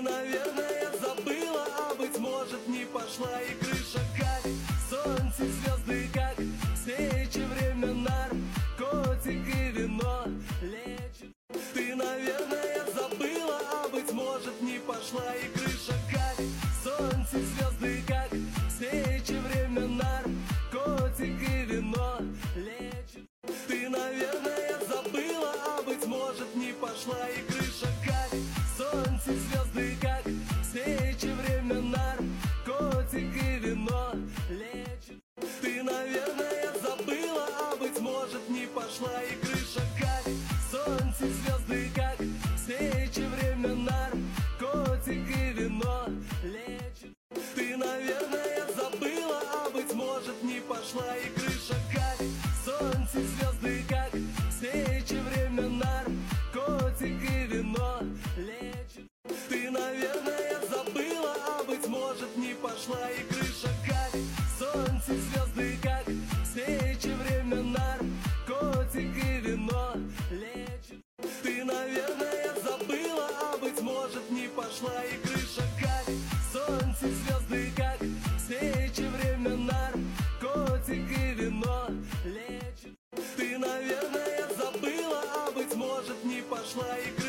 наверное, забыла, а быть может не пошла и крыша. Как солнце, звезды, как свечи, время наркотик и вино лечит. Ты, наверное, забыла, а быть может не пошла и крыша. Как солнце, звезды, как свечи, время наркотик и вино лечит. Ты, наверное, забыла, а быть может не пошла и крыша. Как солнце, звезды, как свечи, время наркотик и вино лечит. Ты, наверное, забыла, а быть может не пошла и крыша. Как солнце, звезды, как свечи, время наркотик и вино лечит. Ты, наверное, забыла, а быть может не пошла и крыша. Как солнце, звезды, как свечи, время наркотик и вино лечит. Ты, наверное, забыла, а быть может не пошла и крыша. Как солнце, звезды, как свечи, время наркотик и вино лечит. Ты, наверное, забыла, а быть может не пошла и крыша. Как солнце, звезды, как свечи, время наркотик и вино лечит. Ты, наверное, забыла, а быть может не пошла и крыша.